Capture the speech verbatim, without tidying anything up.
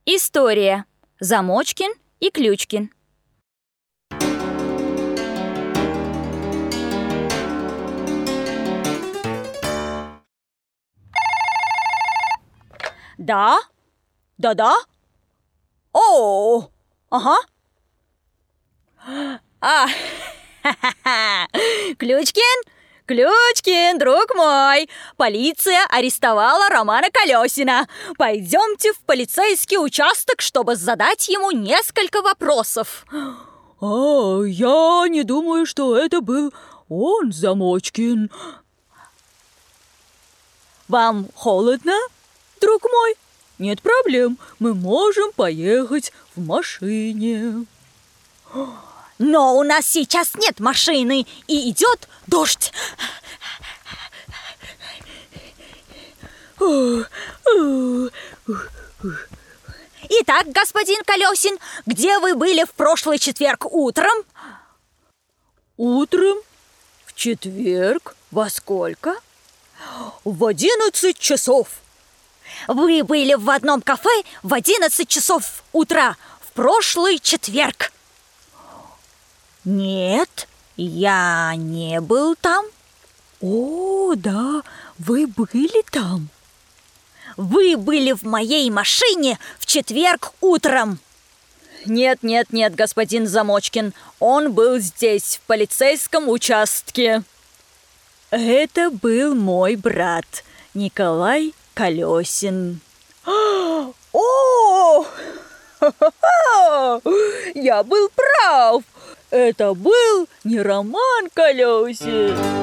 История. Замочкин и Ключкин. Да? Да-да? О, ага. А, Ключкин? Ключкин, друг мой, полиция арестовала Романа Колесина. Пойдемте в полицейский участок, чтобы задать ему несколько вопросов. А, я не думаю, что это был он, Замочкин. Вам холодно, друг мой? Нет проблем, мы можем поехать в машине. Но у нас сейчас нет машины, и идет дождь. Итак, господин Колесин, где вы были в прошлый четверг утром? Утром? В четверг? Во сколько? В одиннадцать часов. Вы были в одном кафе в одиннадцать часов утра в прошлый четверг? Нет, я не был там. О, да, вы были там. Вы были в моей машине в четверг утром. Нет, нет, нет, господин Замочкин, он был здесь, в полицейском участке. Это был мой брат, Николай Колесин. О! Я был прав! Это был не Роман Колесин.